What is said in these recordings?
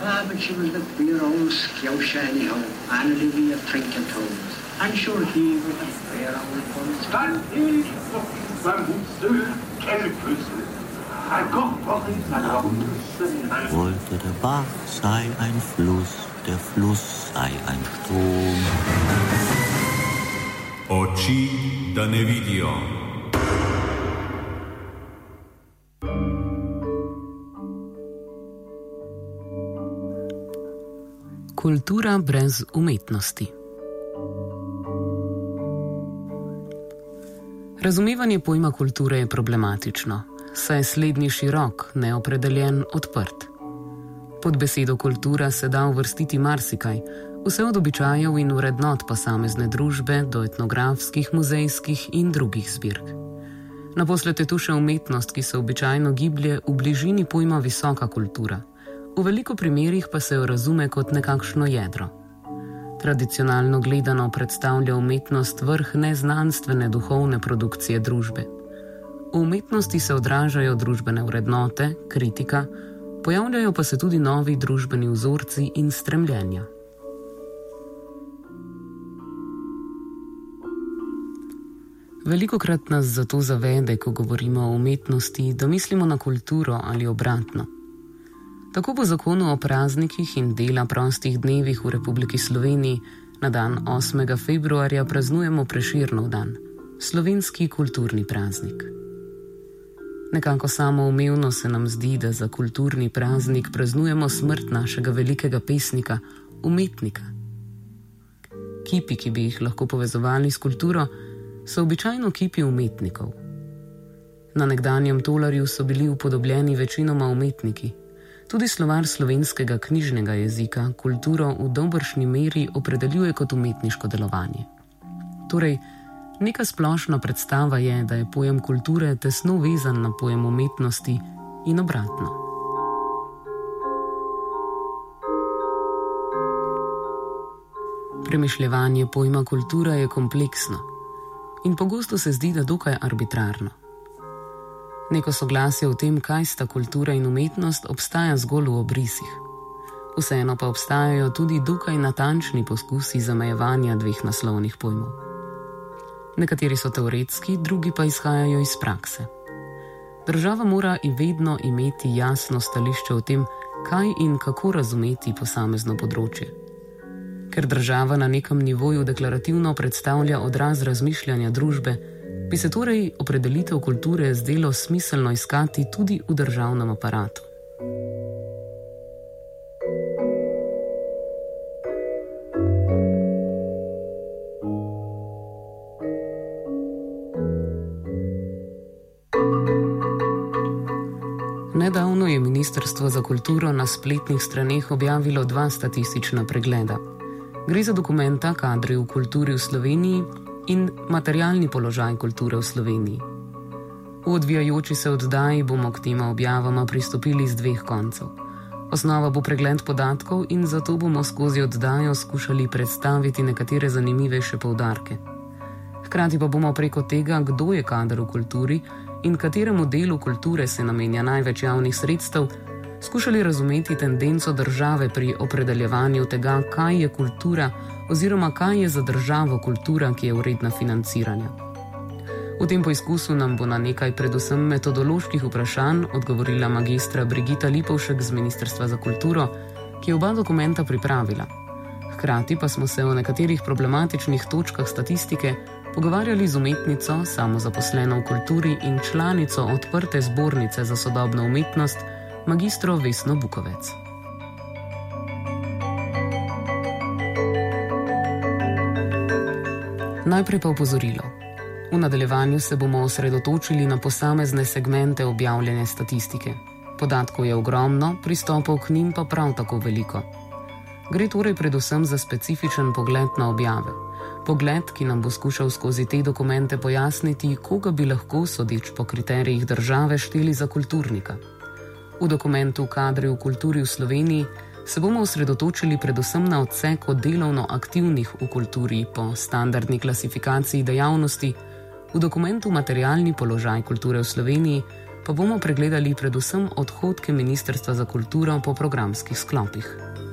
but she was the queer old scouse anyhow, and Olivia trinket toes. And sure he was a queer old one. Stand here, vermoedste Kelkussen. Wollte der Bach sei ein Fluss, der Fluss sei ein Strom. Oči, da ne vidijo. Kultura brez umetnosti. Razumevanje pojma kulture je problematično, saj je slednji širok, neopredeljen, odprt. Pod besedo kultura se da uvrstiti marsikaj, vse od običajev in vrednot posamezne družbe do etnografskih, muzejskih in drugih zbirk. Naposled je tu še umetnost, ki se običajno giblje v bližini pojma visoka kultura. V veliko primerih pa se jo razume kot nekakšno jedro. Tradicionalno gledano predstavlja umetnost vrh neznanstvene duhovne produkcije družbe. V umetnosti se odražajo družbene vrednote, kritika, pojavljajo pa se tudi novi družbeni vzorci in stremljenja. Velikokrat nas zato zavede, ko govorimo o umetnosti, da mislimo na kulturo ali obratno. Tako po zakonu o praznikih in dela prostih dnevih v Republiki Sloveniji na dan 8. februarja praznujemo Prešernov dan, slovenski kulturni praznik. Nekako samoumevno se nam zdi, da za kulturni praznik praznujemo smrt našega velikega pesnika, umetnika. Kipi, ki bi jih lahko povezovali s kulturo, so običajno kipi umetnikov. Na nekdanjem tolarju so bili upodobljeni večinoma umetniki. Tudi slovar slovenskega knjižnega jezika kulturo v dobršni meri opredeljuje kot umetniško delovanje. Torej, neka splošna predstava je, da je pojem kulture tesno vezan na pojem umetnosti in obratno. Premišljevanje pojma kultura je kompleksno in pogosto se zdi, da dokaj arbitrarno. Neko soglasje o tem, kaj sta kultura in umetnost, obstaja zgolj v obrisih. Vseeno pa obstajajo tudi dokaj natančni poskusi zamejevanja dveh naslovnih pojmov. Nekateri so teoretski, drugi pa izhajajo iz prakse. Država mora vedno imeti jasno stališče o tem, kaj in kako razumeti posamezno področje. Ker država na nekem nivoju deklarativno predstavlja odraz razmišljanja družbe, bi se torej opredelitev kulture zdelo smiselno iskati tudi v državnem aparatu. Nedavno je Ministrstvo za kulturo na spletnih straneh objavilo 2 statistična pregleda. Gre za dokumenta Kadri v kulturi v Sloveniji in materialni položaj kulture v Sloveniji. V odvijajoči se oddaji bomo k tema objavama pristopili z 2 koncev. Osnova bo pregled podatkov in zato bomo skozi oddajo skušali predstaviti nekatere zanimivejše poudarke. Hkrati pa bomo preko tega, kdo je kader v kulturi in kateremu delu kulture se namenja največ javnih sredstev, skušali razumeti tendenco države pri opredeljevanju tega, kaj je kultura oziroma kaj je za državo kultura, ki je vredna financiranja. V tem poizkusu nam bo na nekaj predvsem metodoloških vprašanj odgovorila magistra Brigita Lipovšek z Ministrstva za kulturo, ki je oba dokumenta pripravila. Hkrati pa smo se o nekaterih problematičnih točkah statistike pogovarjali z umetnico, samozaposleno v kulturi in članico odprte zbornice za sodobno umetnost, magistro Vesno Bukovec. Najprej pa opozorilo. V nadaljevanju se bomo osredotočili na posamezne segmente objavljene statistike. Podatkov je ogromno, pristopov k njim pa prav tako veliko. Gre torej predvsem za specifičen pogled na objave. Pogled, ki nam bo skušal skozi te dokumente pojasniti, koga bi lahko, sodeč po kriterijih države, šteli za kulturnika. V dokumentu Kadri v kulturi v Sloveniji se bomo osredotočili predvsem na odsek od delovno aktivnih v kulturi po standardni klasifikaciji dejavnosti, v dokumentu Materialni položaj kulture v Sloveniji pa bomo pregledali predvsem odhodke Ministrstva za kulturo po programskih sklopih.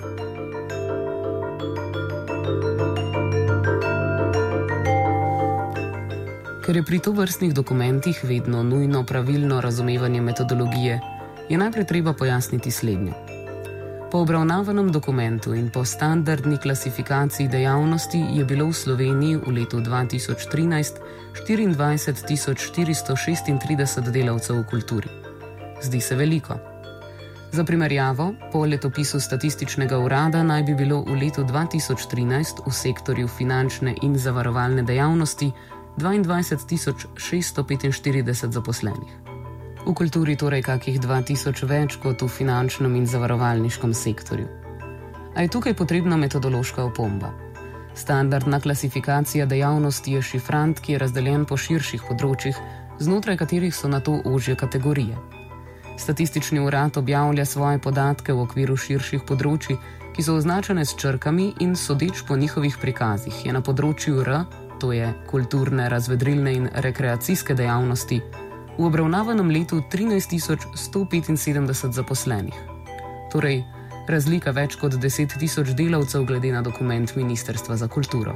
Ker je pri tovrstnih dokumentih vedno nujno pravilno razumevanje metodologije, je najprej treba pojasniti slednje. Po obravnavanem dokumentu in po standardni klasifikaciji dejavnosti je bilo v Sloveniji v letu 2013 24.436 delavcev v kulturi. Zdi se veliko. Za primerjavo, po letopisu Statističnega urada naj bi bilo v letu 2013 v sektorju finančne in zavarovalne dejavnosti 22.645 zaposlenih. V kulturi torej kakih 2000 več kot v finančnem in zavarovalniškem sektorju. A je tukaj potrebna metodološka opomba. Standardna klasifikacija dejavnosti je šifrant, ki je razdeljen po širših področjih, znotraj katerih so nato ožje kategorije. Statistični urad objavlja svoje podatke v okviru širših področji, ki so označene s črkami in sodeč po njihovih prikazih je na področju R, to je kulturne, razvedrilne in rekreacijske dejavnosti, v obravnavanem letu 13.175 zaposlenih. Torej, razlika več kot 10.000 delavcev glede na dokument Ministrstva za kulturo.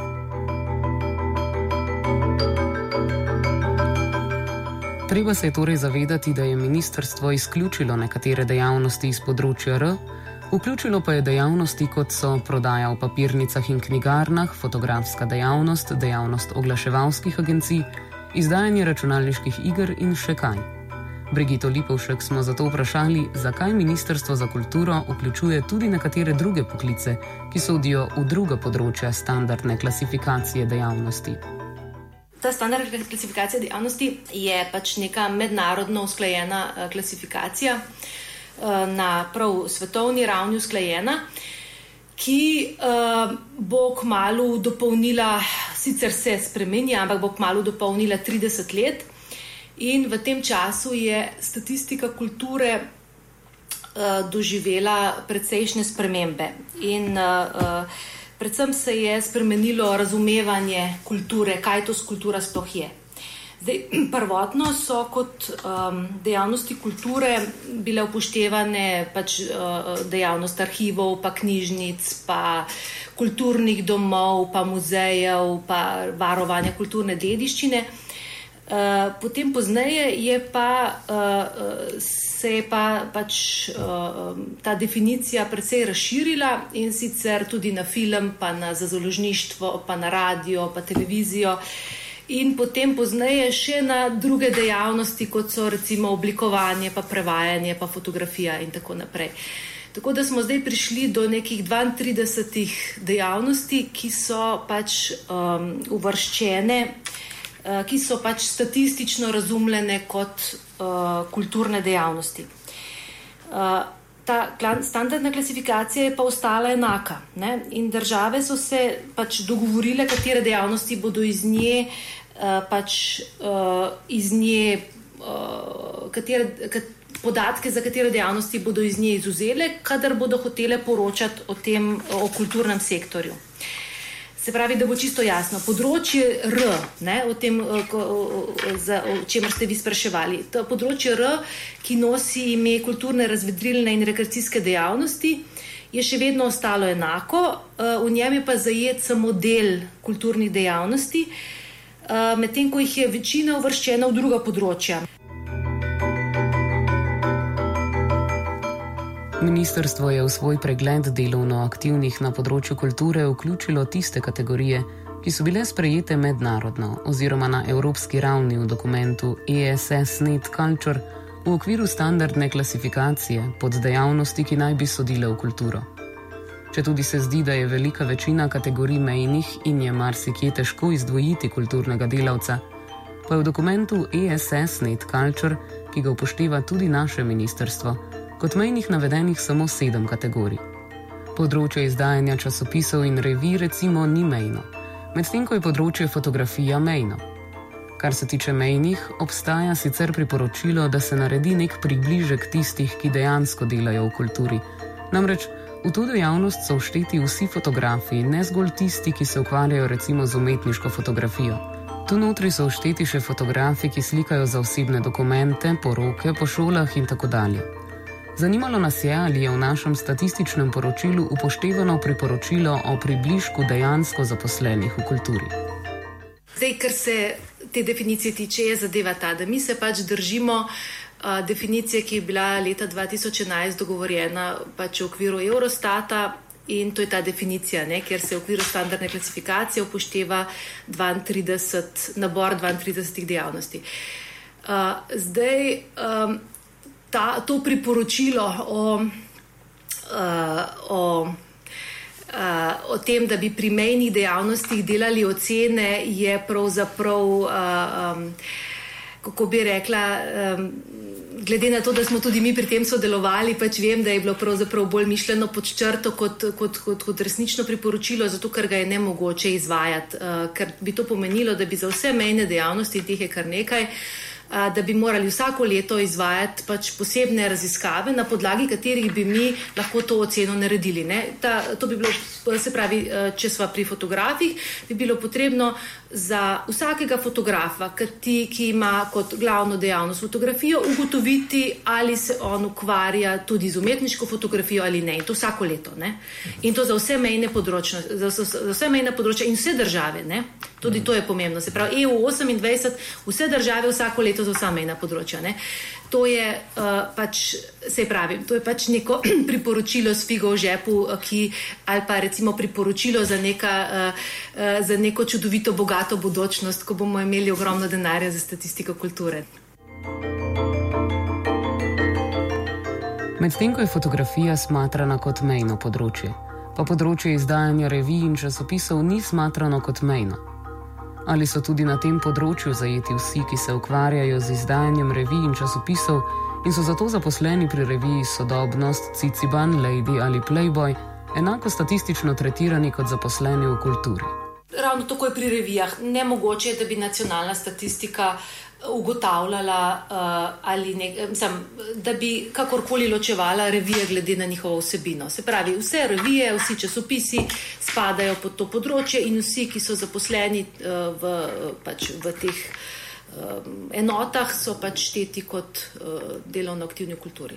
Treba se je torej zavedati, da je ministrstvo izključilo nekatere dejavnosti iz področja R, vključilo pa je dejavnosti, kot so prodaja v papirnicah in knjigarnah, fotografska dejavnost, dejavnost oglaševalskih agencij, izdajanje računalniških iger in še kaj. Brigito Lipovšek smo zato vprašali, zakaj Ministrstvo za kulturo vključuje tudi nekatere druge poklice, ki sodijo v druga področja standardne klasifikacije dejavnosti. Ta standardna klasifikacija dejavnosti je pač neka mednarodno usklajena klasifikacija, na prav svetovni ravni usklajena, ki bo kmalu dopolnila, sicer se spremenja, ampak bo kmalu dopolnila 30 let in v tem času je statistika kulture doživela precejšnje spremembe in predvsem se je spremenilo razumevanje kulture, kaj to kultura sploh je. Zdaj, prvotno so kot dejavnosti kulture bile upoštevane pač dejavnost arhivov, pa knjižnic, pa kulturnih domov, pa muzejev, pa varovanja kulturne dediščine. Potem pozneje se je pač ta definicija precej razširila in sicer tudi na film, pa na založništvo, pa na radio, pa televizijo. In potem pozneje še na druge dejavnosti, kot so recimo oblikovanje, pa prevajanje, pa fotografija in tako naprej. Tako da smo zdaj prišli do nekih 32 dejavnosti, ki so pač uvrščene, ki so pač statistično razumljene kot kulturne dejavnosti. Ta standardna klasifikacija je pa ostala enaka, ne? In države so se pač dogovorile, katere dejavnosti bodo iz nje podatke za katere dejavnosti bodo iz nje izuzele, kadar bodo hotele poročati o kulturnem sektorju. Se pravi, da bo čisto jasno. Področje R, ne, o čemer ste vi spraševali, to področje R, ki nosi ime kulturne, razvedrilne in rekreacijske dejavnosti, je še vedno ostalo enako, v njem je pa zajet samo del kulturnih dejavnosti, medtem ko jih je večina uvrščena v druga področja. Ministrstvo je v svoj pregled delovno aktivnih na področju kulture vključilo tiste kategorije, ki so bile sprejete mednarodno oziroma na evropski ravni v dokumentu ESS Net Culture v okviru standardne klasifikacije pod dejavnosti, ki naj bi sodile v kulturo. Četudi se zdi, da je velika večina kategorij mejnih in je marsikje težko izdvojiti kulturnega delavca, pa je v dokumentu ESS Net Culture, ki ga upošteva tudi naše ministrstvo, kot mejnih navedenih samo 7 kategorij. Področje izdajanja časopisov in revij recimo ni mejno, medtem ko je področje fotografija mejno. Kar se tiče mejnih, obstaja sicer priporočilo, da se naredi nek približek tistih, ki dejansko delajo v kulturi. Namreč v to dejavnost so všteti vsi fotografi, ne zgolj tisti, ki se ukvarjajo recimo z umetniško fotografijo. Tu notri so všteti še fotografi, ki slikajo za osebne dokumente, poroke, po šolah in tako dalje. Zanimalo nas je, ali je v našem statističnem poročilu upoštevano priporočilo o približku dejansko zaposlenih v kulturi. Zdaj, kar se te definicije tiče, je zadeva ta, da mi se pač držimo definicije, ki je bila leta 2011 dogovorjena pač v okviru Eurostata, in to je ta definicija, kjer se v okviru standardne klasifikacije upošteva nabor 32 dejavnosti. Zdaj, to priporočilo o tem, da bi pri mejnih dejavnostih delali ocene, je pravzaprav, kako bi rekla, glede na to, da smo tudi mi pri tem sodelovali, pač vem, da je bilo pravzaprav bolj mišljeno pod črto kot resnično priporočilo, zato ker ga je nemogoče izvajati, ker bi to pomenilo, da bi za vse mejne dejavnosti, teh je kar nekaj, da bi morali vsako leto izvajati pač posebne raziskave, na podlagi katerih bi mi lahko to oceno naredili. To bi bilo, se pravi, če sva pri fotografih, bi bilo potrebno za vsakega fotografa, ki ima kot glavno dejavnost fotografijo, ugotoviti, ali se on ukvarja tudi z umetniško fotografijo ali ne. In to vsako leto. In to za vse mejne področja, in vse države. Tudi to je pomembno. Se pravi, EU28, vse države vsako leto za vsa mejna področja. To je to je pač neko priporočilo s figo v žepu, ali pa recimo priporočilo za neko čudovito, bogato bodočnost, ko bomo imeli ogromno denarja za statistiko kulture. Medtem ko je fotografija smatrana kot mejno področje, pa področje izdajanja revij in časopisov ni smatrano kot mejno. Ali so tudi na tem področju zajeti vsi, ki se ukvarjajo z izdajanjem revij in časopisov in so zato zaposleni pri reviji Sodobnost, Ciciban, Lady ali Playboy, enako statistično tretirani kot zaposleni v kulturi? Ravno tako je pri revijah. Nemogoče je, da bi nacionalna statistika ugotavljala da bi kakorkoli ločevala revije glede na njihovo vsebino. Se pravi, vse revije, vsi časopisi spadajo pod to področje in vsi, ki so zaposleni v teh enotah, so pač šteti kot delovno aktivni v kulturi.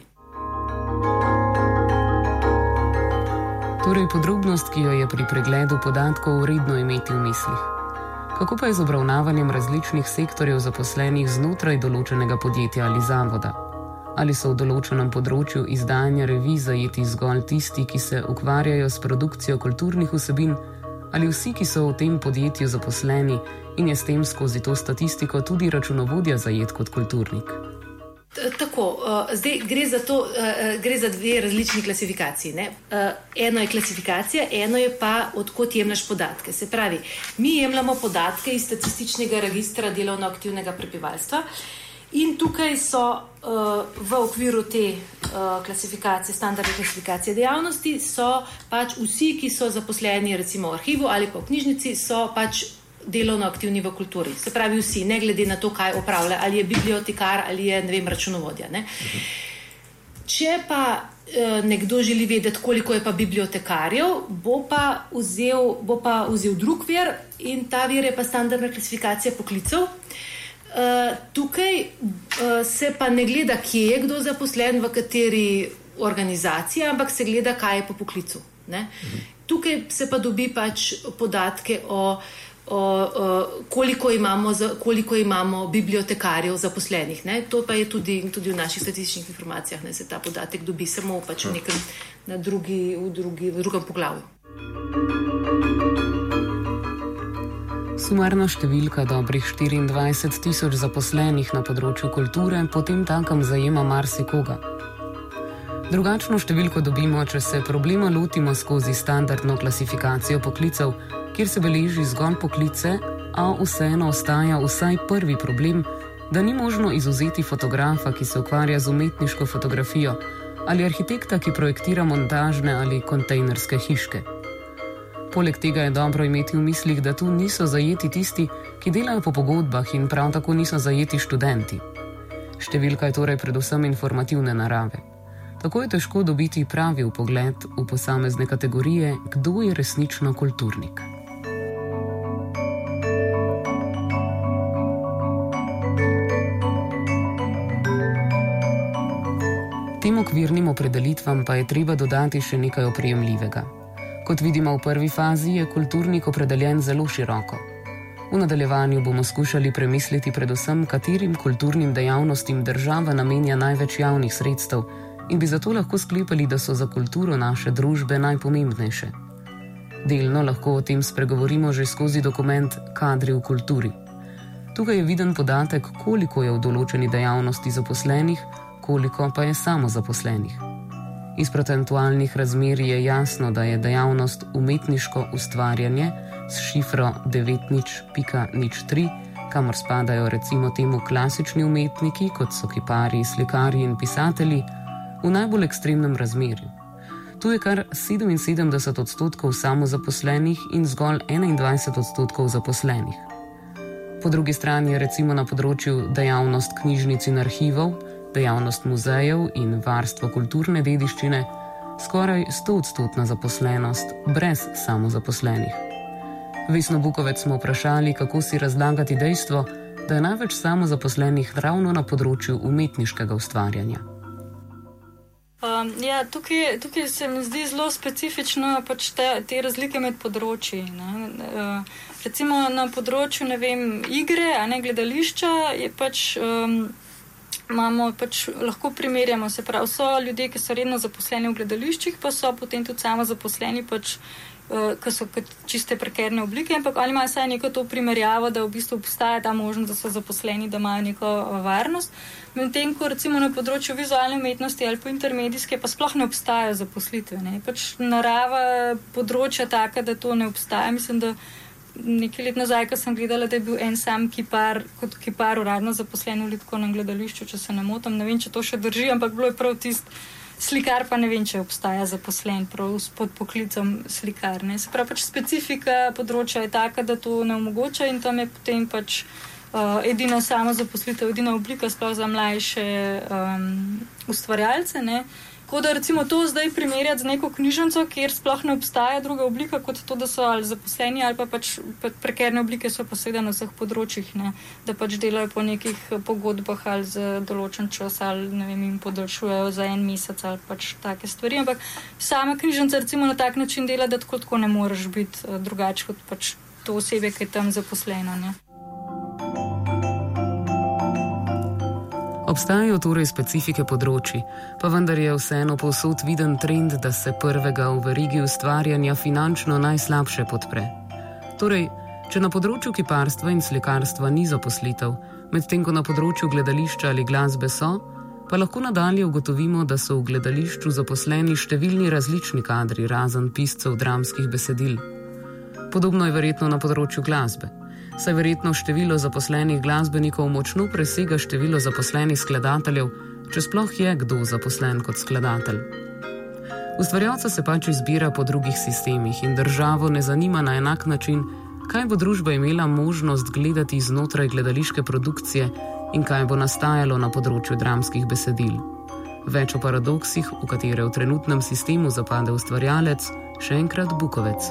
Torej podrobnost, ki jo je pri pregledu podatkov vredno imeti v mislih. Kako pa je z obravnavanjem različnih sektorjev zaposlenih znotraj določenega podjetja ali zavoda? Ali so v določenem področju izdajanja revij zajeti zgolj tisti, ki se ukvarjajo s produkcijo kulturnih vsebin, ali vsi, ki so v tem podjetju zaposleni in je s tem skozi to statistiko tudi računovodja zajet kot kulturnik? Tako, zdaj gre za dve različni klasifikaciji. Eno je klasifikacija, eno je pa odkot jemlješ podatke. Se pravi, mi jemljamo podatke iz statističnega registra delovno aktivnega prebivalstva in tukaj so v okviru te klasifikacije, standardne klasifikacije dejavnosti, so pač vsi, ki so zaposleni recimo v arhivu ali pa v knjižnici, so pač delovno aktivni v kulturi. Se pravi vsi, ne glede na to, kaj opravlja, ali je bibliotekar ali je, računovodja. Če pa nekdo želi vedeti, koliko je pa bibliotekarjev, bo pa vzel drug vir in ta vir je pa standardna klasifikacija poklicev. Tukaj se pa ne gleda, kje je kdo zaposlen, v kateri organizaciji, ampak se gleda, kaj je po poklicu. Tukaj se pa dobi pač podatke koliko imamo bibliotekarjev zaposlenih. To pa je tudi v naših statističnih informacijah, se ta podatek dobi samo pač v drugem poglavju. Sumarna številka dobrih 24.000 zaposlenih na področju kulture potem takem zajema marsikoga. Drugačno številko dobimo, če se problema lotimo skozi standardno klasifikacijo poklicev, kjer se beleži zgolj poklice, a vseeno ostaja vsaj prvi problem, da ni možno izvzeti fotografa, ki se ukvarja z umetniško fotografijo, ali arhitekta, ki projektira montažne ali kontejnerske hiške. Poleg tega je dobro imeti v mislih, da tu niso zajeti tisti, ki delajo po pogodbah in prav tako niso zajeti študenti. Številka je torej predvsem informativne narave. Tako je težko dobiti pravi vpogled v posamezne kategorije, kdo je resnično kulturnik. okvirnim opredelitvam pa je treba dodati še nekaj oprijemljivega. Kot vidimo v prvi fazi, je kulturnik opredeljen zelo široko. V nadaljevanju bomo skušali premisliti predvsem, katerim kulturnim dejavnostim država namenja največ javnih sredstev in bi zato lahko sklepali, da so za kulturo naše družbe najpomembnejše. Delno lahko o tem spregovorimo že skozi dokument Kadri v kulturi. Tukaj je viden podatek, koliko je v določeni dejavnosti zaposlenih, koliko pa je samozaposlenih. Iz procentualnih razmer je jasno, da je dejavnost umetniško ustvarjanje s šifro 90.03, kamor spadajo recimo temu klasični umetniki, kot so kiparji, slikarji in pisatelji, v najbolj ekstremnem razmerju. Tu je kar 77% samozaposlenih in zgolj 21% zaposlenih. Po drugi strani je recimo na področju dejavnost knjižnic in arhivov, dejavnost muzejev in varstvo kulturne dediščine skoraj 100% zaposlenost brez samozaposlenih. Vesno Bukovec smo vprašali, kako si razlagati dejstvo, da je največ samozaposlenih ravno na področju umetniškega ustvarjanja. Tukaj se mi zdi zelo specifično pač te razlike med področji. Recimo na področju, igre, gledališča je lahko primerjamo, se pravi, so ljudje, ki so redno zaposleni v gledališčih, pa so potem tudi samozaposleni, ki so čiste prekerne oblike, ampak ali imajo vsaj neko to primerjavo, da v bistvu obstaja ta možnost, da so zaposleni, da imajo neko varnost. Medtem ko recimo na področju vizualne umetnosti ali pa intermedijske pa sploh ne obstajajo zaposlitve. Narava področja taka, da to ne obstaja. Mislim, da nekaj let nazaj, ko sem gledala, da je bil en sam kipar, kot kipar uradno zaposlen v Litkovnem gledališču, če se ne motim. Ne vem, če to še drži, ampak bilo je prav slikar pa ne vem, če obstaja zaposlen prav pod poklicom slikar. Se pravi, specifika področja je taka, da to ne omogoča in tam je potem edina samozaposlitev, edina oblika sploh za mlajše ustvarjalce. Tako da recimo to zdaj primerjati z neko knjižnico, kjer sploh ne obstaja druga oblika kot to, da so ali zaposleni ali pa prekerne oblike so pa seveda na vseh področjih, da delajo po nekih pogodbah ali za določen čas ali jim podaljšujejo za en mesec ali take stvari, ampak sama knjižnica recimo na tak način dela, da tako ne moreš biti drugače kot to osebe, ki je tam zaposleno. Obstajajo torej specifike področji, pa vendar je vseeno povsod viden trend, da se prvega v verigi ustvarjanja finančno najslabše podpre. Torej, če na področju kiparstva in slikarstva ni zaposlitev, medtem ko na področju gledališča ali glasbe so, pa lahko nadalje ugotovimo, da so v gledališču zaposleni številni različni kadri, razen piscev dramskih besedil. Podobno je verjetno na področju glasbe. Saj verjetno število zaposlenih glasbenikov močno presega število zaposlenih skladateljev, če sploh je kdo zaposlen kot skladatelj. Ustvarjalca se izbira po drugih sistemih in državo ne zanima na enak način, kaj bo družba imela možnost gledati znotraj gledališke produkcije in kaj bo nastajalo na področju dramskih besedil. Več o paradoksih, v katere v trenutnem sistemu zapade ustvarjalec, še enkrat Bukovec.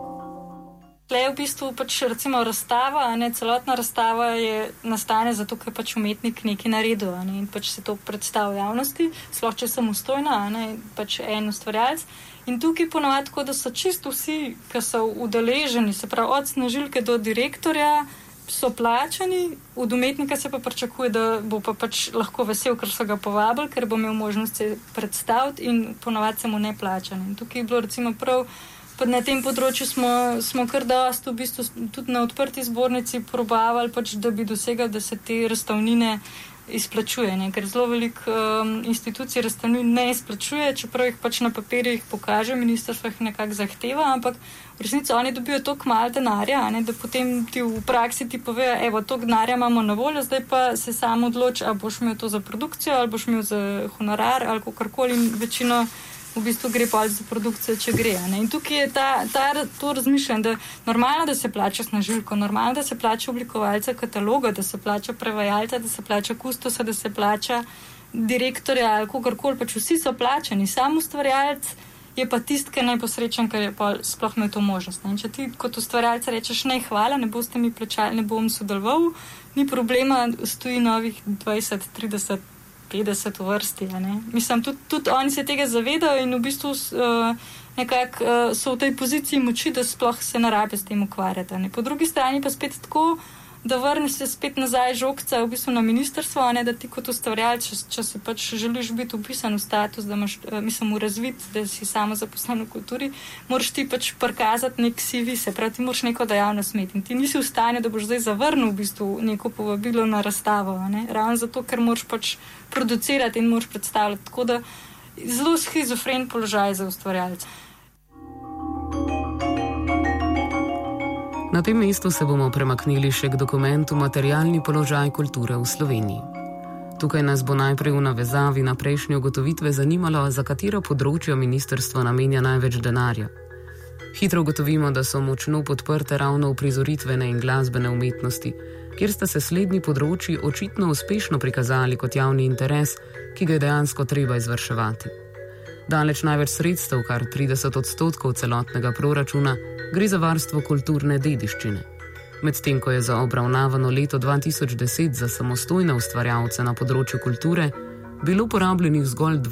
Tle je v bistvu recimo razstava, celotna razstava nastane zato, ker umetnik nekaj naredil in se to predstavlja javnosti, sploh če je samostojna, en ustvarjalec. In tukaj ponovadi tako, da so čisto vsi, ki so udeleženi, se pravi od snažilke do direktorja, so plačani, od umetnika se pa pričakuje, da bo pa lahko vesel, ker so ga povabili, ker bo imel možnost se predstaviti in ponovadi se mu ne plačani. In tukaj je bilo recimo prav na tem področju smo kar dosti v bistvu tudi na odprti zbornici probavali, da bi dosegali, da se te razstavnine izplačuje, ker zelo veliko institucij razstavnin ne izplačuje, čeprav jih na papirju pokaže, ministrstvo jih nekako zahteva, ampak v resnici oni dobijo toliko malo denarja, da potem ti v praksi ti povejo, evo, toliko denarja imamo na voljo, zdaj pa se sam odloči, ali boš imel to za produkcijo, ali boš imel za honorar, ali kakorkoli, in večino v bistvu gre pa za produkcijo, če gre. In tukaj je to razmišljanje, da normalno, da se plača snažilko, normalno, da se plača oblikovalca kataloga, da se plača prevajalca, da se plača kustosa, da se plača direktorja ali kogarkoli, vsi so plačani. Sam ustvarjalec je pa tisti, ki je najposrečen, ker je pa sploh imel to možnost. In če ti kot ustvarjalec rečeš, ne, hvala, ne boste mi plačali, ne bom sodeloval, ni problema, stoji novih 20, 30, 50 v vrsti. Mislim, tudi oni se tega zavedajo in v bistvu nekako so v tej poziciji moči, da sploh se ne rabi s tem ukvarjati. Po drugi strani pa spet tako, da vrneš se spet nazaj žogca v bistvu na ministrstvo, da ti kot ustvarjalec, če si pač želiš biti upisan v status, da imaš, v razvid, da si samo zaposlen v kulturi, moraš ti pač prikazati nek CV, se pravi, ti moraš neko dejavnost imeti. In ti nisi v stanju, da boš zdaj zavrnil v bistvu neko povabilo na razstavo, ravno zato, ker moraš pač producirati in moraš predstavljati. Tako da zelo schizofren položaj za ustvarjalce. Na tem mestu se bomo premaknili še k dokumentu Materialni položaj kulture v Sloveniji. Tukaj nas bo najprej v navezavi na prejšnje ugotovitve zanimalo, za katero področje ministrstvo namenja največ denarja. Hitro ugotovimo, da so močno podprte ravno uprizoritvene in glasbene umetnosti, kjer sta se slednji področji očitno uspešno prikazali kot javni interes, ki ga je dejansko treba izvrševati. Daleč največ sredstev, kar 30% celotnega proračuna, gre za varstvo kulturne dediščine. Medtem ko je za obravnavano leto 2010 za samostojne ustvarjalce na področju kulture bilo porabljenih zgolj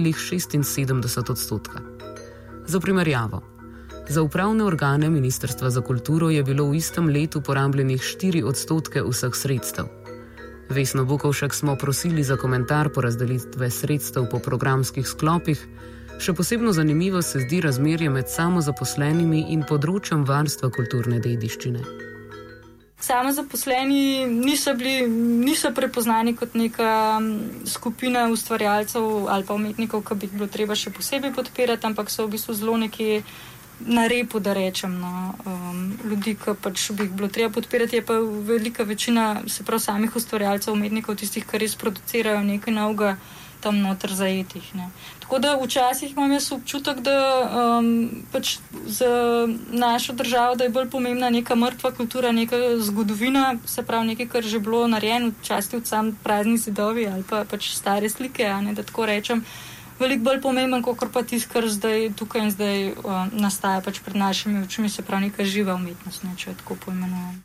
2,76%. Za primerjavo, za upravne organe Ministrstva za kulturo je bilo v istem letu porabljenih 4% vseh sredstev. Vesno Bukovšek smo prosili za komentar porazdelitve sredstev po programskih sklopih. Še posebno zanimivo se zdi razmerje med samozaposlenimi in področjem varstva kulturne dediščine. Samozaposleni niso prepoznani kot neka skupina ustvarjalcev ali pa umetnikov, ki bi bilo treba še posebej podpirati, ampak so v bistvu zelo nekje na repu, da rečem, ljudi, ki pač bi jih bilo treba podpirati, je pa velika večina, se prav samih ustvarjalcev, umetnikov, tistih, ki res producirajo nekaj novega tam noter zajetih. Tako da včasih imam jaz občutek, da pač za našo državo, da je bolj pomembna neka mrtva kultura, neka zgodovina, se pravi nekaj, kar že bilo narejeno, včasih od sam prazni zidovi ali pa pač stare slike, da tako rečem, veliko bolj pomemben, kot pa tisto, kar zdaj tukaj in zdaj nastaja pač pred našimi očmi, se pravi neka živa umetnost, če jo tako poimenujem.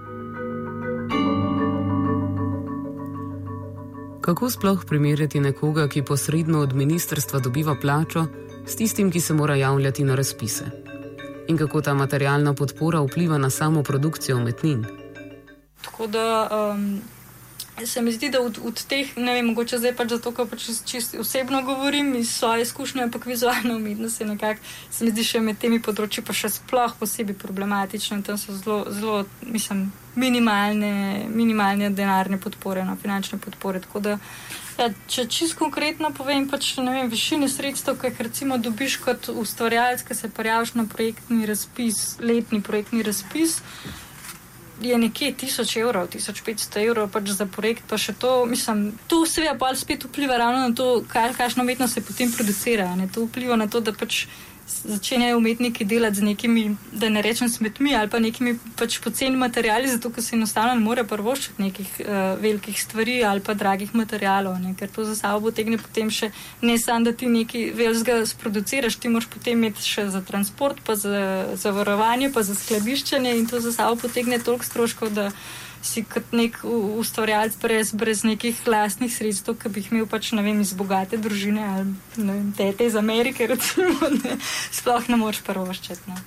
Kako sploh primerjati nekoga, ki posredno od ministrstva dobiva plačo, s tistim, ki se mora javljati na razpise? In kako ta materialna podpora vpliva na samo produkcijo umetnin? Tako da se mi zdi, da od teh, ne vem, mogoče zdaj pač zato, ker pač čisto osebno govorim iz svoje izkušnje, ampak vizualna umetnost je nekako, se mi zdi še med temi področji pa še sploh posebej problematično in tam so zelo, mislim, minimalne denarne podpore, finančne podpore, tako da če čisto konkretno povem, pač ne vem, višine sredstev, ki jih recimo dobiš kot ustvarjalec, ki se prijaviš na projektni razpis, letni projektni razpis, je nekje 1000 evrov, 1500 evrov pač za projekt, pa še to, mislim, to seveda pa spet vpliva ravno na to, kakšna umetnost se potem producira, to vpliva na to, da pač začenjajo umetniki delati z nekimi, da ne rečem smetmi, ali pa nekimi pač poceni materiali, zato ker se enostavno ne more prvoščiti nekih velikih stvari ali pa dragih materialov, ker to za sabo potegne potem še ne samo, da ti nekaj velikega sproduciraš, ti moraš potem imeti še za transport, pa za zavarovanje, pa za skladiščenje in to za sabo potegne toliko stroškov, da si kot nek ustvarjalec brez nekih lastnih sredstev, ki bi jih imel pač, ne vem, iz bogate družine ali ne vem, tete iz Amerike, recimo, sploh ne moreš prvoščiti.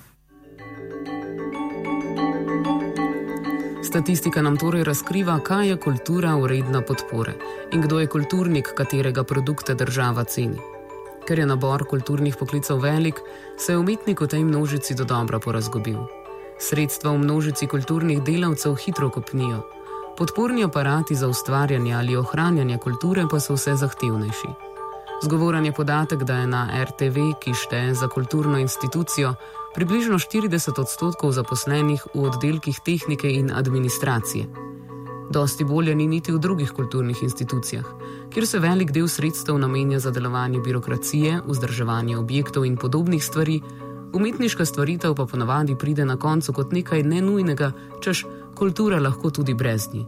Statistika nam torej razkriva, kaj je kultura vredna podpore in kdo je kulturnik, katerega produkte država ceni. Ker je nabor kulturnih poklicev velik, se je umetnik v tej množici dodobra porazgobil. Sredstva v množici kulturnih delavcev hitro kopnijo. Podporni aparati za ustvarjanje ali ohranjanje kulture pa so vse zahtevnejši. Zgovoren je podatek, da je na RTV, ki šteje za kulturno institucijo, približno 40% zaposlenih v oddelkih tehnike in administracije. Dosti bolje ni niti v drugih kulturnih institucijah, kjer se velik del sredstev namenja za delovanje birokracije, vzdrževanje objektov in podobnih stvari, umetniška stvaritev pa ponavadi pride na koncu kot nekaj nenujnega, češ kultura lahko tudi brez njih.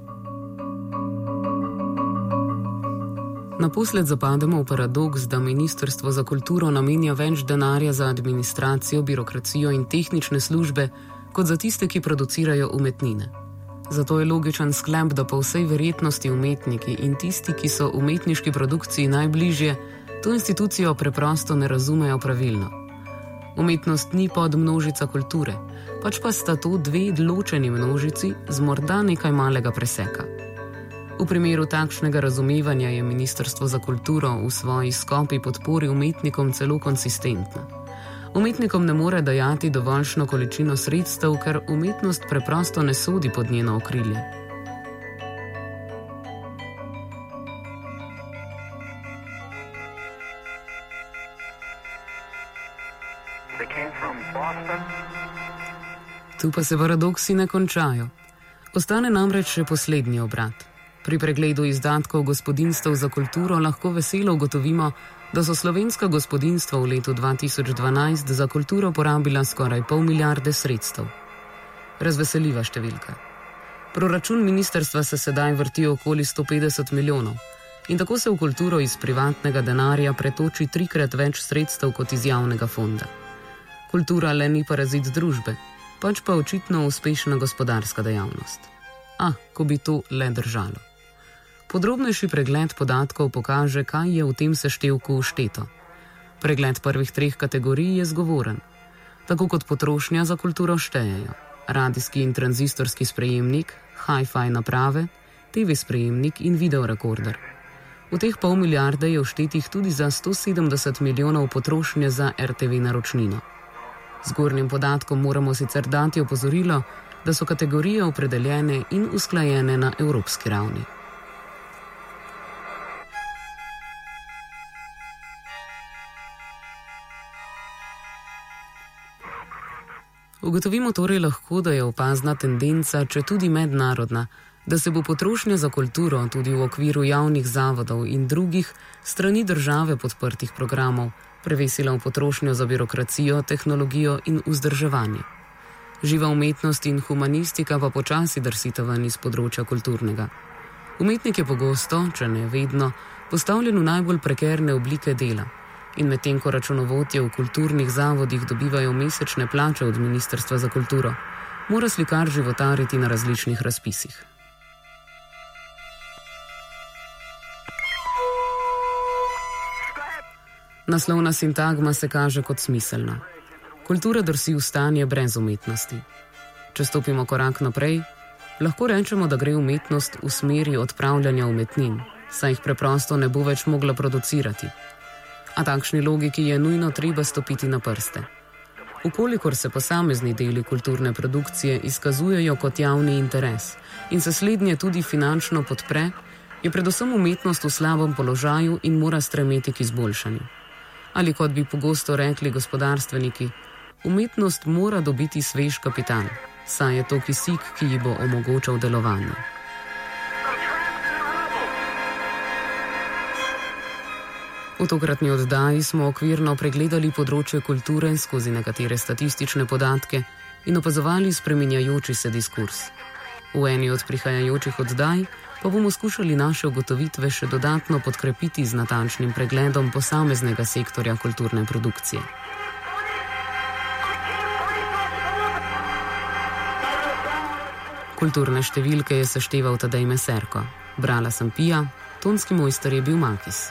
Naposled zapademo v paradoks, da Ministrstvo za kulturo namenja več denarja za administracijo, birokracijo in tehnične službe, kot za tiste, ki producirajo umetnine. Zato je logičen sklep, da po vsej verjetnosti umetniki in tisti, ki so umetniški produkciji najbližje, to institucijo preprosto ne razumejo pravilno. Umetnost ni podmnožica kulture, pač pa sta to dve ločeni množici z morda nekaj malega preseka. V primeru takšnega razumevanja je Ministrstvo za kulturo v svoji skopi podpori umetnikom celo konsistentno. Umetnikom ne more dajati dovoljšno količino sredstev, ker umetnost preprosto ne sodi pod njeno okrilje. Tu pa se paradoksi ne končajo. Ostane namreč še poslednji obrat. Pri pregledu izdatkov gospodinjstev za kulturo lahko veselo ugotovimo, da so slovenska gospodinjstva v letu 2012 za kulturo porabila skoraj 0,5 milijarde sredstev. Razveseljiva številka. Proračun ministrstva se sedaj vrti okoli 150 milijonov in tako se v kulturo iz privatnega denarja pretoči 3-krat več sredstev kot iz javnega fonda. Kultura le ni parazit družbe, pač pa očitno uspešna gospodarska dejavnost. Ko bi to le držalo. Podrobnejši pregled podatkov pokaže, kaj je v tem seštevku všteto. Pregled prvih 3 kategorij je zgovoren. Tako kot potrošnja za kulturo štejejo radijski in tranzistorski sprejemnik, hi-fi naprave, TV sprejemnik in videorekorder. V teh 0,5 milijarde je vštetih tudi za 170 milijonov potrošnje za RTV naročnino. Zgornjim podatkom moramo sicer dati opozorilo, da so kategorije opredeljene in usklajene na evropski ravni. Ugotovimo torej lahko, da je opazna tendenca, če tudi mednarodna, da se bo potrošnja za kulturo tudi v okviru javnih zavodov in drugih strani države podprtih programov prevesila v potrošnjo za birokracijo, tehnologijo in vzdrževanje. Živa umetnost in humanistika pa počasi drsita ven iz področja kulturnega. Umetnik je pogosto, če ne vedno, postavljen v najbolj prekerne oblike dela in medtem ko računovodje v kulturnih zavodih dobivajo mesečne plače od Ministrstva za kulturo, mora slikar životariti na različnih razpisih. Naslovna sintagma se kaže kot smiselna. Kultura drsi v stanje brez umetnosti. Če stopimo korak naprej, lahko rečemo, da gre umetnost v smeri odpravljanja umetnin, saj jih preprosto ne bo več mogla producirati. A takšni logiki je nujno treba stopiti na prste. Ukolikor se posamezni deli kulturne produkcije izkazujejo kot javni interes in se slednje tudi finančno podpre, je predvsem umetnost v slabem položaju in mora stremeti k izboljšanju. Ali kot bi pogosto rekli gospodarstveniki, umetnost mora dobiti svež kapital, saj je to kisik, ki ji bo omogočal delovanje. V tokratni oddaji smo okvirno pregledali področje kulture skozi nekatere statistične podatke in opazovali spreminjajoči se diskurs. V eni od prihajajočih oddaj pa bomo skušali naše ugotovitve še dodatno podkrepiti z natančnim pregledom posameznega sektorja kulturne produkcije. Kulturne številke je sešteval Tadej Meserko. Brala sem Pija, tonski mojster je bil Makis.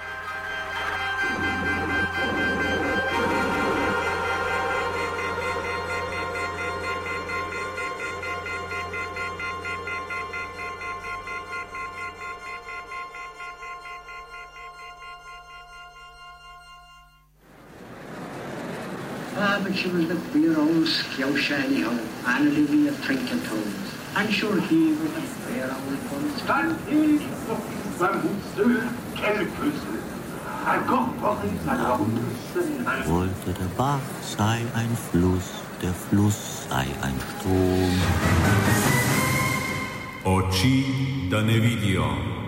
But she was the queer old scouse anyhow, Anna Livia Trinket Tones. I'm sure he was a fair old one. Stand in, man musst du keine Küsse. Ein Gott war in seiner Wollte der Bach sei ein Fluss, der Fluss sei ein Strom. Oči, da ne vidijo.